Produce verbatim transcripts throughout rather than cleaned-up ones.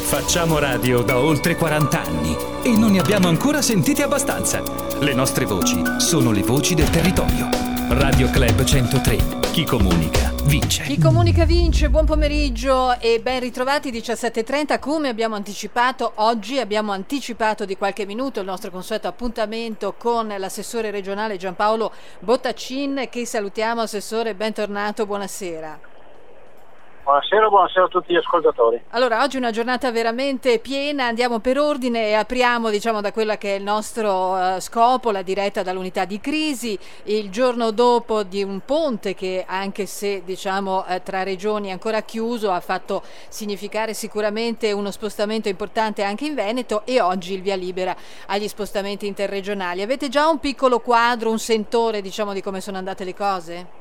Facciamo radio da oltre quaranta anni e non ne abbiamo ancora sentite abbastanza. Le nostre voci sono le voci del territorio. Radio Club centotré. Chi comunica vince. Chi comunica vince. Buon pomeriggio e ben ritrovati. Diciassette e trenta. Come abbiamo anticipato oggi, abbiamo anticipato di qualche minuto il nostro consueto appuntamento con l'assessore regionale Giampaolo Bottacin, che salutiamo. Assessore, bentornato, buonasera. Buonasera, buonasera a tutti gli ascoltatori. Allora, oggi è una giornata veramente piena, andiamo per ordine e apriamo diciamo da quella che è il nostro uh, scopo, la diretta dall'unità di crisi, il giorno dopo di un ponte che, anche se diciamo eh, tra regioni è ancora chiuso, ha fatto significare sicuramente uno spostamento importante anche in Veneto, e oggi il via libera agli spostamenti interregionali. Avete già un piccolo quadro, un sentore diciamo di come sono andate le cose?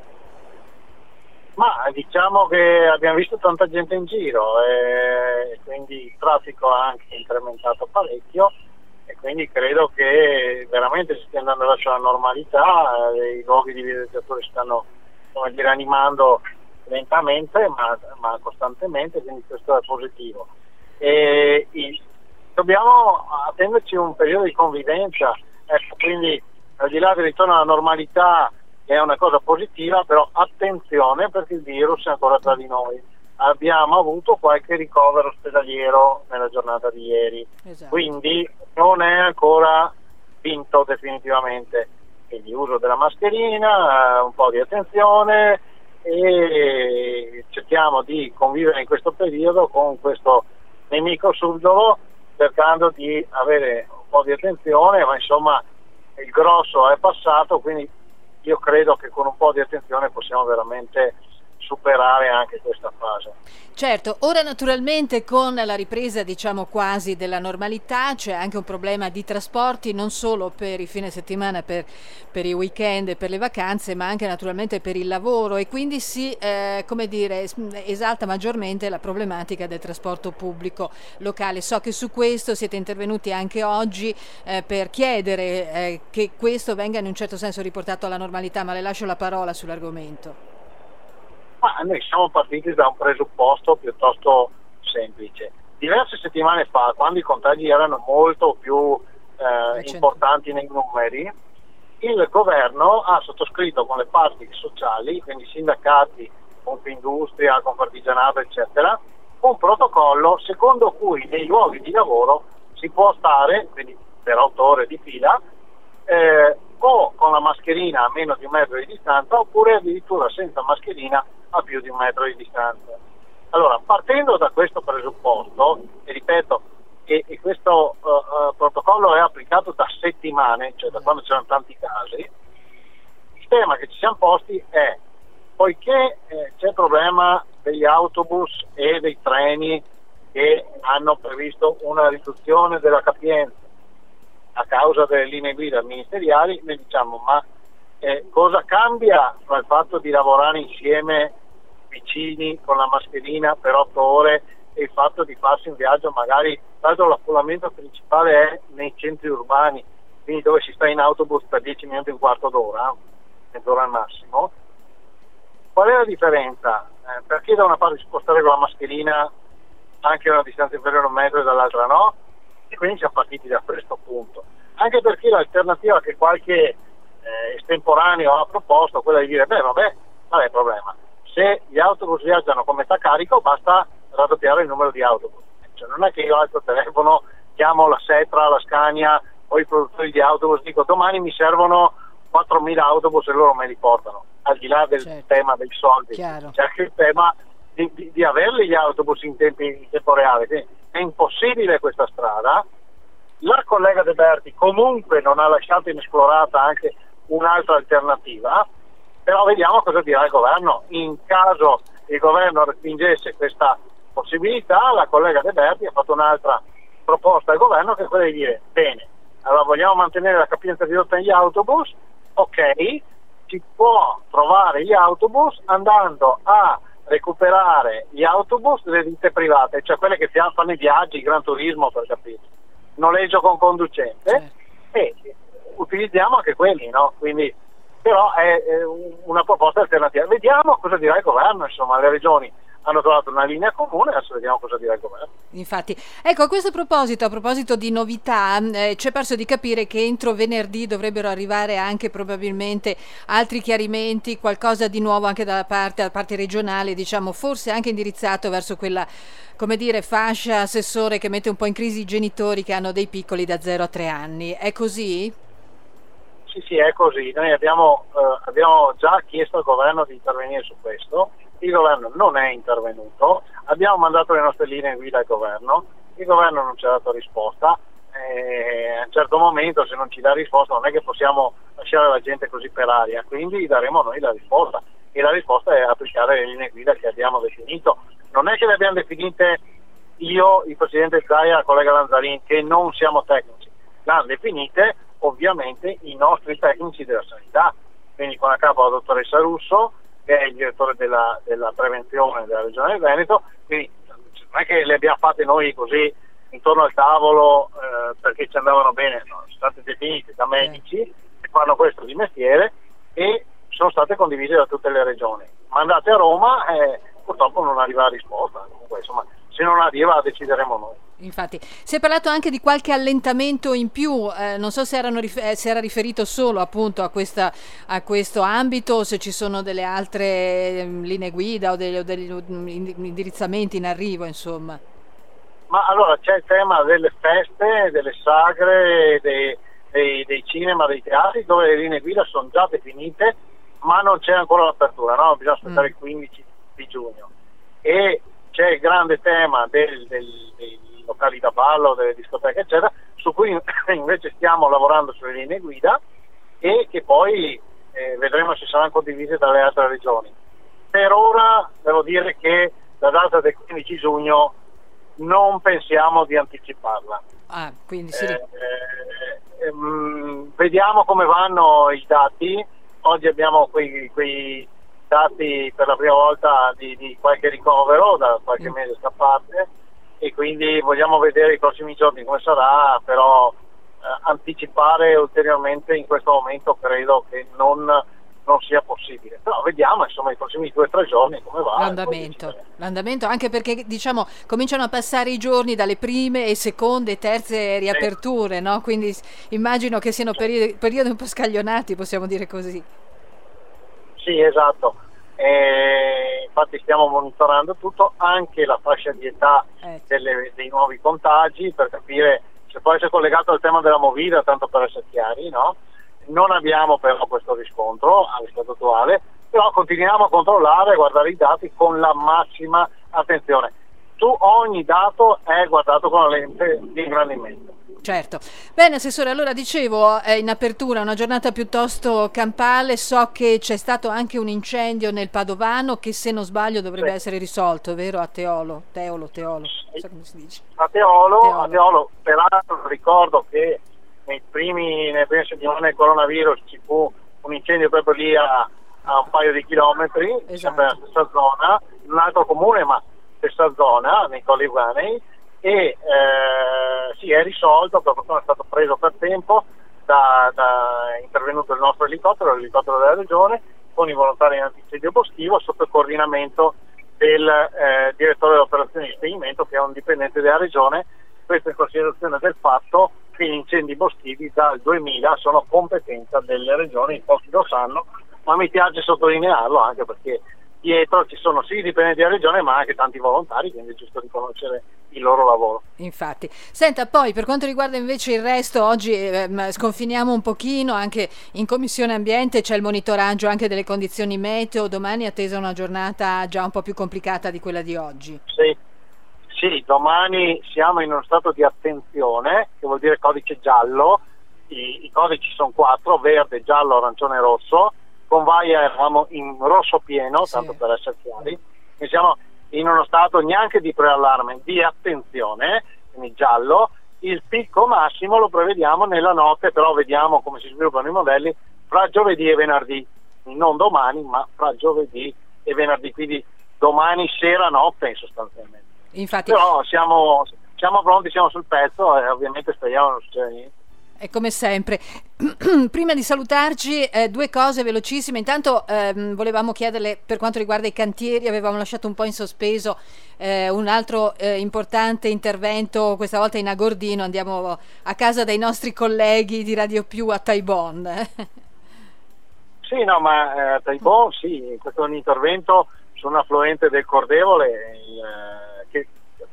Ma diciamo che abbiamo visto tanta gente in giro e quindi il traffico ha anche incrementato parecchio, e quindi credo che veramente si stia andando verso la normalità. I luoghi di viaggiatori si stanno, come dire, animando lentamente ma, ma costantemente, quindi questo è positivo. E, e dobbiamo attenderci un periodo di convivenza, ecco, quindi al di là del ritorno alla normalità, è una cosa positiva, però attenzione perché il virus è ancora tra di noi. Abbiamo avuto qualche ricovero ospedaliero nella giornata di ieri, esatto. Quindi non è ancora vinto definitivamente. Quindi uso della mascherina, un po' di attenzione, e cerchiamo di convivere in questo periodo con questo nemico subdolo, cercando di avere un po' di attenzione, ma insomma il grosso è passato, quindi io credo che con un po' di attenzione possiamo veramente superare anche questa fase. Certo, ora naturalmente con la ripresa diciamo quasi della normalità c'è anche un problema di trasporti, non solo per i fine settimana, per, per i weekend e per le vacanze, ma anche naturalmente per il lavoro, e quindi si eh, come dire, esalta maggiormente la problematica del trasporto pubblico locale. So che su questo siete intervenuti anche oggi eh, per chiedere eh, che questo venga in un certo senso riportato alla normalità, ma le lascio la parola sull'argomento. Ma noi siamo partiti da un presupposto piuttosto semplice. Diverse settimane fa, quando i contagi erano molto più eh, importanti nei numeri, il governo ha sottoscritto con le parti sociali, quindi sindacati, Confindustria, Confartigianato, eccetera, un protocollo secondo cui nei luoghi di lavoro si può stare, quindi per otto ore di fila, eh, o con la mascherina a meno di un metro di distanza, oppure addirittura senza mascherina a più di un metro di distanza. Allora, partendo da questo presupposto, e ripeto, e, e questo uh, uh, protocollo è applicato da settimane, cioè da quando c'erano tanti casi, il tema che ci siamo posti è, poiché eh, c'è il problema degli autobus e dei treni che hanno previsto una riduzione della capienza a causa delle linee guida ministeriali, noi diciamo, ma eh, cosa cambia tra il fatto di lavorare insieme vicini con la mascherina per otto ore e il fatto di farsi un viaggio, magari tanto l'affollamento principale è nei centri urbani, quindi dove si sta in autobus per dieci minuti, un quarto d'ora, mezz'ora al massimo. Qual è la differenza? Eh, perché da una parte si può stare con la mascherina anche a una distanza inferiore a un metro e dall'altra no? E quindi siamo partiti da questo punto, anche perché l'alternativa che qualche eh, estemporaneo ha proposto, quella di dire beh vabbè, qual è il problema? Se gli autobus viaggiano con metà carico basta raddoppiare il numero di autobus, cioè, non è che io alzo il telefono, chiamo la Setra, la Scania o i produttori di autobus, dico domani mi servono quattromila autobus e loro me li portano, al di là del certo. tema dei soldi, Chiaro. c'è anche il tema di, di, di averli gli autobus in, tempi, in tempo reale, quindi è impossibile questa strada. La collega De Berti comunque non ha lasciato inesplorata anche un'altra alternativa, però vediamo cosa dirà il governo. In caso il governo respingesse questa possibilità, la collega De Berti ha fatto un'altra proposta al governo, che è quella di dire bene, allora vogliamo mantenere la capienza ridotta negli autobus, ok, si può trovare gli autobus andando a recuperare gli autobus delle ditte private, cioè quelle che fanno i viaggi, il Gran Turismo, per capire, noleggio con conducente, certo. E utilizziamo anche quelli, no? Quindi, però è, è una proposta alternativa. Vediamo cosa dirà il governo, insomma, le regioni hanno trovato una linea comune, adesso vediamo cosa dirà il governo. Infatti, ecco, a questo proposito, a proposito di novità, eh, ci è perso di capire che entro venerdì dovrebbero arrivare anche probabilmente altri chiarimenti, qualcosa di nuovo anche dalla parte, da parte regionale, diciamo, forse anche indirizzato verso quella, come dire, fascia assessore che mette un po' in crisi i genitori che hanno dei piccoli da zero a tre anni. È così? Sì, sì, è così. Noi abbiamo, eh, abbiamo già chiesto al governo di intervenire su questo. Il governo non è intervenuto, abbiamo mandato le nostre linee guida al governo, il governo non ci ha dato risposta, e a un certo momento se non ci dà risposta non è che possiamo lasciare la gente così per aria, quindi daremo noi la risposta, e la risposta è applicare le linee guida che abbiamo definito. Non è che le abbiamo definite io, il Presidente Zaia e il collega Lanzarin, che non siamo tecnici, le hanno definite ovviamente i nostri tecnici della sanità, quindi con a capo la dottoressa Russo, che è il direttore della, della prevenzione della Regione Veneto, quindi non è che le abbiamo fatte noi così intorno al tavolo eh, perché ci andavano bene, no, sono state definite da medici che fanno questo di mestiere e sono state condivise da tutte le regioni. Mandate a Roma e purtroppo non arriva la risposta, comunque insomma se non arriva decideremo noi. Infatti, si è parlato anche di qualche allentamento in più, eh, non so se, erano rif- se era riferito solo appunto a, questa, a questo ambito o se ci sono delle altre eh, linee guida o degli, o degli indirizzamenti in arrivo, insomma. Ma allora c'è il tema delle feste, delle sagre, dei, dei, dei cinema, dei teatri, dove le linee guida sono già definite, ma non c'è ancora l'apertura, no? Bisogna aspettare mm. il quindici di giugno. E c'è il grande tema del, del, dei locali da ballo, delle discoteche eccetera, su cui invece stiamo lavorando sulle linee guida e che poi eh, vedremo se saranno condivise dalle altre regioni. Per ora devo dire che la data del quindici giugno non pensiamo di anticiparla. Ah, quindi sì. eh, eh, ehm, vediamo come vanno i dati. Oggi abbiamo quei, quei dati per la prima volta di, di qualche ricovero da qualche mm. mese a parte, e quindi vogliamo vedere i prossimi giorni come sarà, però eh, anticipare ulteriormente in questo momento credo che non, non sia possibile. Però vediamo insomma i prossimi due o tre giorni come va. L'andamento, l'andamento, anche perché diciamo cominciano a passare i giorni dalle prime e seconde e terze riaperture, sì. No? Quindi immagino che siano periodi, periodi un po' scaglionati, possiamo dire così. Sì, esatto. E infatti stiamo monitorando tutto, anche la fascia di età eh. delle, dei nuovi contagi, per capire se può essere collegato al tema della movida, tanto per essere chiari, no? Non abbiamo però questo riscontro allo stato attuale, però continuiamo a controllare e a guardare i dati con la massima attenzione. Su ogni dato è guardato con la lente di ingrandimento. Certo. Bene, Assessore, allora dicevo eh, in apertura una giornata piuttosto campale, so che c'è stato anche un incendio nel Padovano che se non sbaglio dovrebbe sì. essere risolto, vero? A Teolo, Teolo, Teolo, sì. non so come si dice. A Teolo, Teolo. A Teolo, peraltro ricordo che nei primi, nelle prime settimane del coronavirus ci fu un incendio proprio lì a, a un paio di chilometri, esatto. sempre nella stessa zona, in un altro comune ma stessa zona, nei Colli Euganei, e eh, sì, è risolto, per fortuna è stato preso per tempo, da, da è intervenuto il nostro elicottero, l'elicottero della regione, con i volontari in antincendio boschivo sotto il coordinamento del eh, direttore delle operazioni di spegnimento, che è un dipendente della regione. Questo in considerazione del fatto che gli incendi boschivi dal duemila sono competenza delle regioni, i pochi lo sanno, ma mi piace sottolinearlo anche perché dietro ci sono sì i dipendenti della regione ma anche tanti volontari, quindi è giusto riconoscere il loro lavoro. Infatti. Senta, poi per quanto riguarda invece il resto, oggi eh, sconfiniamo un pochino, anche in Commissione Ambiente c'è il monitoraggio anche delle condizioni meteo, domani è attesa una giornata già un po' più complicata di quella di oggi. Sì, sì, domani siamo in uno stato di attenzione, che vuol dire codice giallo, i, i codici sono quattro, verde, giallo, arancione e rosso, con Vaia eravamo in rosso pieno, sì. tanto per essere chiari, e siamo in uno stato neanche di preallarme, di attenzione, quindi giallo. Il picco massimo lo prevediamo nella notte, però vediamo come si sviluppano i modelli fra giovedì e venerdì, non domani ma fra giovedì e venerdì, quindi domani sera notte sostanzialmente. Infatti. Però siamo, siamo pronti, siamo sul pezzo e ovviamente speriamo non succeda niente. E come sempre, prima di salutarci, eh, due cose velocissime. Intanto ehm, volevamo chiederle, per quanto riguarda i cantieri, avevamo lasciato un po' in sospeso eh, un altro eh, importante intervento, questa volta in Agordino. Andiamo a casa dei nostri colleghi di Radio Più a Taibon. Sì, no, ma eh, Taibon, sì, questo è un intervento su un affluente del Cordevole, eh, che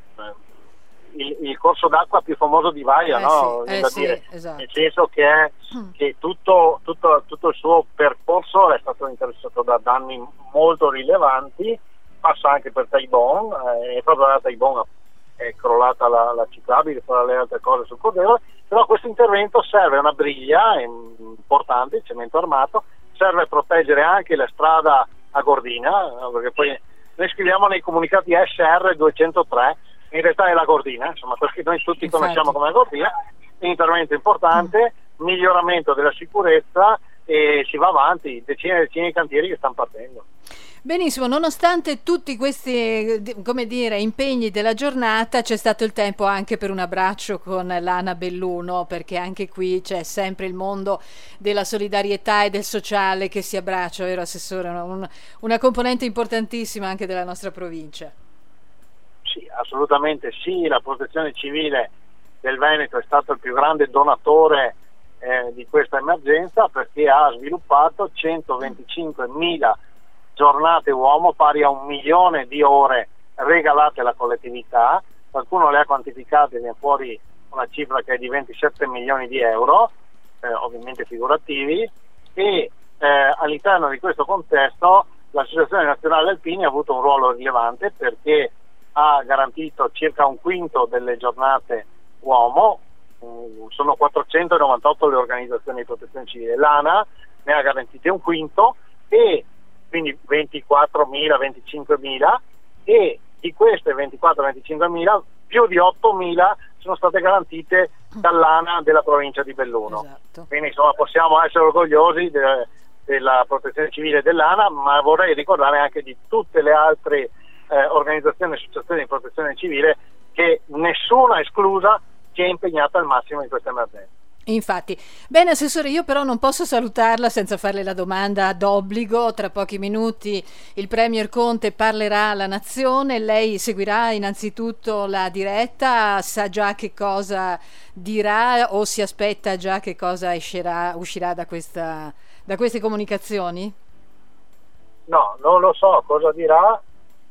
Il, il corso d'acqua più famoso di Vaia, eh no? Sì, eh da sì, dire. esatto. Nel senso che, è, che tutto, tutto, tutto il suo percorso è stato interessato da danni molto rilevanti, passa anche per Taibon, eh, e proprio da Taibon è crollata la, la ciclabile, tra le altre cose sul Cordevole, però questo intervento serve a una briglia importante, il cemento armato, serve a proteggere anche la strada a Gordina, perché poi noi scriviamo nei comunicati S R duecentotré, in realtà è la Gordina, insomma, perché noi tutti Infatti. conosciamo come Gordina, intervento importante, mm. miglioramento della sicurezza, e si va avanti, decine e decine di cantieri che stanno partendo. Benissimo, nonostante tutti questi, come dire, impegni della giornata, c'è stato il tempo anche per un abbraccio con l'Ana Belluno, perché anche qui c'è sempre il mondo della solidarietà e del sociale che si abbraccia, vero Assessore? Una, una componente importantissima anche della nostra provincia. Sì, assolutamente sì, la Protezione Civile del Veneto è stato il più grande donatore eh, di questa emergenza, perché ha sviluppato centoventicinquemila giornate uomo, pari a un milione di ore regalate alla collettività. Qualcuno le ha quantificate, viene fuori una cifra che è di ventisette milioni di euro, eh, ovviamente figurativi, e eh, all'interno di questo contesto l'Associazione Nazionale Alpini ha avuto un ruolo rilevante, perché ha garantito circa un quinto delle giornate uomo, sono quattrocentonovantotto le organizzazioni di protezione civile, l'ANA ne ha garantite un quinto, e quindi ventiquattromila venticinquemila, e di queste ventiquattro venticinquemila più di ottomila sono state garantite dall'ANA della provincia di Belluno. Esatto. Quindi insomma possiamo essere orgogliosi de- della protezione civile dell'ANA, ma vorrei ricordare anche di tutte le altre Eh, organizzazioni e associazioni di protezione civile, che nessuna esclusa si è impegnata al massimo in questa emergenza. Infatti. Bene Assessore, io però non posso salutarla senza farle la domanda d'obbligo. Tra pochi minuti il Premier Conte parlerà alla nazione, lei seguirà innanzitutto la diretta, sa già che cosa dirà o si aspetta già che cosa uscirà, uscirà da, questa, da queste comunicazioni? No, non lo so cosa dirà,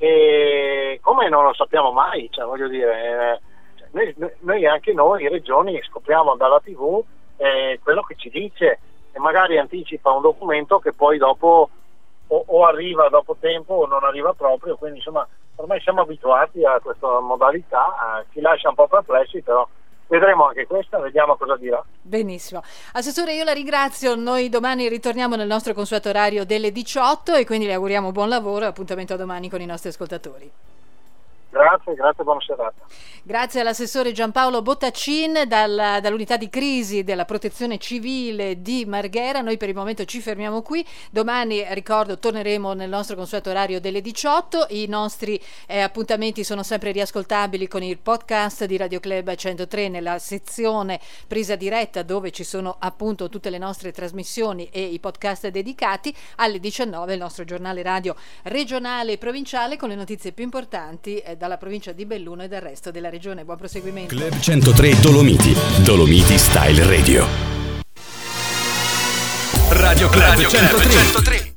e come non lo sappiamo mai, cioè voglio dire, eh, noi, noi anche noi regioni scopriamo dalla tivù eh, quello che ci dice, e magari anticipa un documento che poi dopo o, o arriva dopo tempo o non arriva proprio, quindi insomma ormai siamo abituati a questa modalità, eh, ci lascia un po' perplessi, però vedremo anche questa, vediamo cosa dirà. Benissimo. Assessore, io la ringrazio, noi domani ritorniamo nel nostro consueto orario delle diciotto e quindi le auguriamo buon lavoro e appuntamento a domani con i nostri ascoltatori. Grazie, grazie, buona serata. Grazie all'assessore Giampaolo Bottacin dal, dall'unità di crisi della protezione civile di Marghera. Noi per il momento ci fermiamo qui, domani ricordo torneremo nel nostro consueto orario delle diciotto, i nostri eh, appuntamenti sono sempre riascoltabili con il podcast di Radio Club centotré nella sezione presa diretta, dove ci sono appunto tutte le nostre trasmissioni e i podcast dedicati. Alle diciannove il nostro giornale radio regionale e provinciale con le notizie più importanti eh, dalla provincia di Belluno e dal resto della regione. Buon proseguimento. Club centotré Dolomiti, Dolomiti Style Radio. Radio Club, Radio Club centotré.